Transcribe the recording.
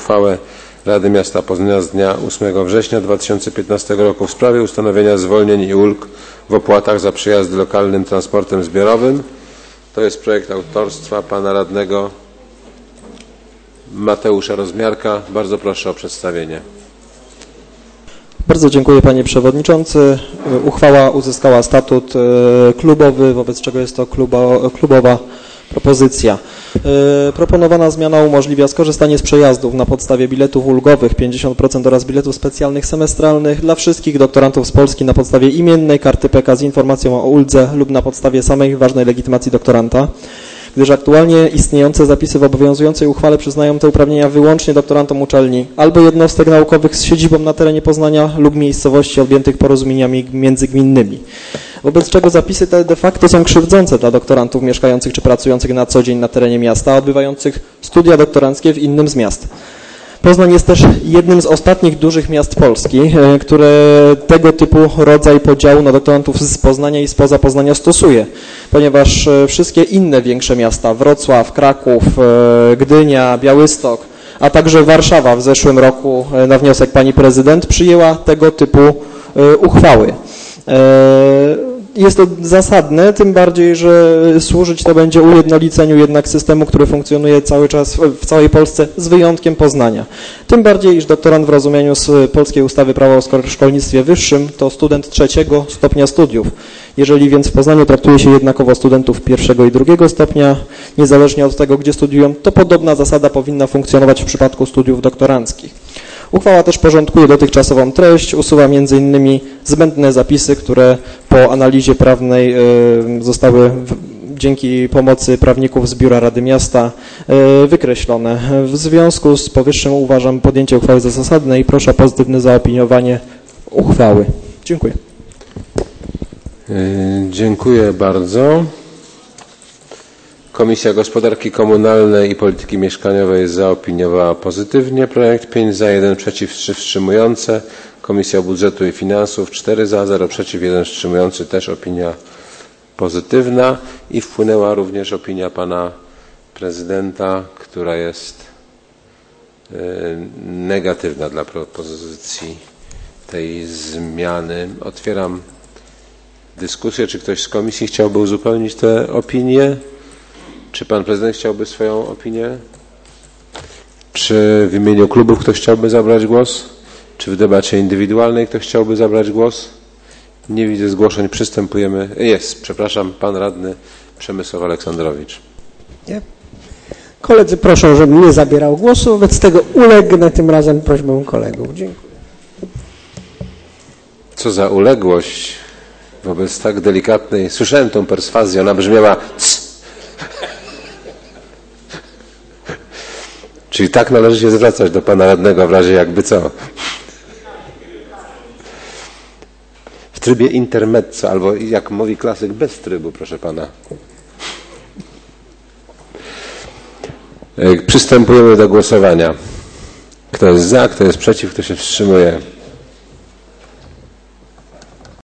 uchwałę Rady Miasta Poznania z dnia 8 września 2015 roku w sprawie ustanowienia zwolnień i ulg w opłatach za przejazdy lokalnym transportem zbiorowym. To jest projekt autorstwa pana radnego Mateusza Rozmiarka. Bardzo proszę o przedstawienie. Bardzo dziękuję panie przewodniczący. Uchwała uzyskała statut klubowy, wobec czego jest to klubowa propozycja. Proponowana zmiana umożliwia skorzystanie z przejazdów na podstawie biletów ulgowych 50% oraz biletów specjalnych semestralnych dla wszystkich doktorantów z Polski na podstawie imiennej karty PK z informacją o uldze lub na podstawie samej ważnej legitymacji doktoranta, gdyż aktualnie istniejące zapisy w obowiązującej uchwale przyznają te uprawnienia wyłącznie doktorantom uczelni albo jednostek naukowych z siedzibą na terenie Poznania lub miejscowości objętych porozumieniami międzygminnymi. Wobec czego zapisy te de facto są krzywdzące dla doktorantów mieszkających czy pracujących na co dzień na terenie miasta, odbywających studia doktoranckie w innym z miast. Poznań jest też jednym z ostatnich dużych miast Polski, które tego typu rodzaj podziału na doktorantów z Poznania i spoza Poznania stosuje, ponieważ wszystkie inne większe miasta, Wrocław, Kraków, Gdynia, Białystok, a także Warszawa w zeszłym roku na wniosek pani prezydent przyjęła tego typu uchwały. Jest to zasadne, tym bardziej, że służyć to będzie ujednoliceniu jednak systemu, który funkcjonuje cały czas w całej Polsce z wyjątkiem Poznania. Tym bardziej, iż doktorant w rozumieniu z polskiej ustawy prawa o szkolnictwie wyższym to student 3. stopnia studiów. Jeżeli więc w Poznaniu traktuje się jednakowo studentów 1. i 2. stopnia, niezależnie od tego, gdzie studiują, to podobna zasada powinna funkcjonować w przypadku studiów doktoranckich. Uchwała też porządkuje dotychczasową treść, usuwa m.in. zbędne zapisy, które po analizie prawnej zostały dzięki pomocy prawników z Biura Rady Miasta wykreślone. W związku z powyższym uważam podjęcie uchwały za zasadne i proszę o pozytywne zaopiniowanie uchwały. Dziękuję. Dziękuję bardzo. Komisja Gospodarki Komunalnej i Polityki Mieszkaniowej zaopiniowała pozytywnie projekt. 5 za, 1 przeciw, 3 wstrzymujące. Komisja Budżetu i Finansów 4 za, 0 przeciw, 1 wstrzymujący. Też opinia pozytywna i wpłynęła również opinia pana prezydenta, która jest negatywna dla propozycji tej zmiany. Otwieram dyskusję. Czy ktoś z komisji chciałby uzupełnić tę opinię? Czy pan prezydent chciałby swoją opinię? Czy w imieniu klubów ktoś chciałby zabrać głos? Czy w debacie indywidualnej ktoś chciałby zabrać głos? Nie widzę zgłoszeń. Przystępujemy. Jest, przepraszam, pan radny Przemysław Aleksandrowicz. Nie? Koledzy proszą, żebym nie zabierał głosu, wobec tego ulegnę tym razem prośbą kolegów. Dziękuję. Co za uległość wobec tak delikatnej. Słyszałem tą perswazję, ona brzmiała Czyli tak należy się zwracać do pana radnego w razie jakby co. W trybie intermezzo, albo jak mówi klasyk, bez trybu, proszę pana. Przystępujemy do głosowania. Kto jest za, kto jest przeciw, kto się wstrzymuje?